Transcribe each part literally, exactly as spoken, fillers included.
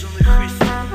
написанных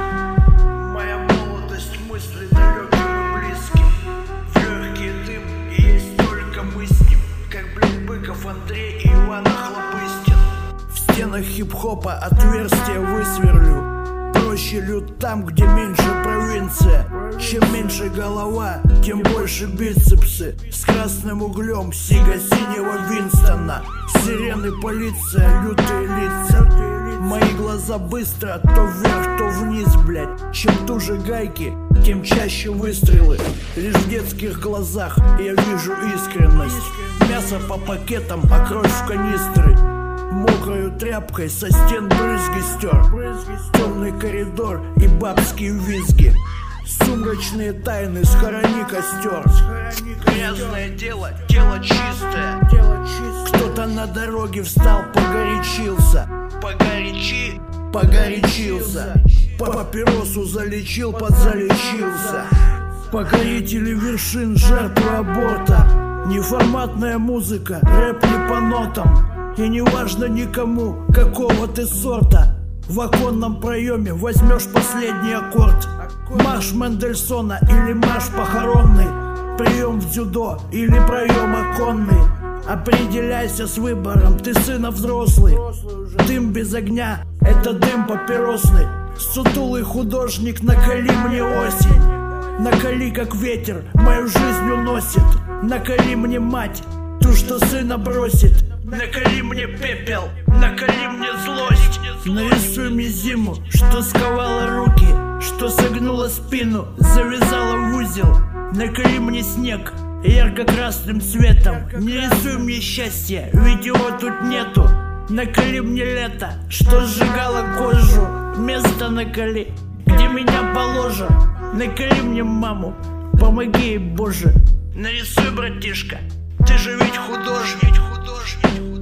истин. Моя молодость мысли далеким и близким. В легкий дым, и есть только мы с ним. Как, блядь, Быков Андрей и Иван Охлобыстин. В стенах хип-хопа отверстия высверлю. Проще лют там, где меньше провинция. Чем меньше голова, тем больше бицепсы. С красным углем сига синего Винстона. Сирены, полиция, лютые лица. Мои глаза быстро то вверх, то вниз, блядь. Чем туже гайки, тем чаще выстрелы. Лишь в детских глазах я вижу искренность. Мясо по пакетам, а кровь в канистры. Мокрою тряпкой со стен брызги стер. Темный коридор и бабские визги. Сумрачные тайны, схорони костер. Грязное дело, тело чистое. Кто-то на дороге встал, погорячился. Погорячи, погорячился. По папиросу залечил, подзалечился. Покорители вершин, жертвы аборта. Неформатная музыка, рэп не по нотам. И не важно никому, какого ты сорта. В оконном проеме возьмешь последний аккорд. Марш Мендельсона или марш похоронный. Прием в дзюдо или проем оконный. Определяйся с выбором, ты сына взрослый. Дым без огня — это дым папиросный. Сутулый художник, накали мне осень. Накали, как ветер, мою жизнь уносит. Накали мне мать, ту, что сына бросит. Накали мне пепел, накали мне злость. Нарисуй мне зиму, что сковала руки, что согнула спину, завязала в узел. Накали мне снег ярко-красным цветом. Не рисуй мне счастье, ведь его тут нету. Накали мне лето, что сжигало кожу. Место накали, где меня положа. Накали мне маму, помоги ей, Боже. Нарисуй, братишка, ты же ведь художник, художник.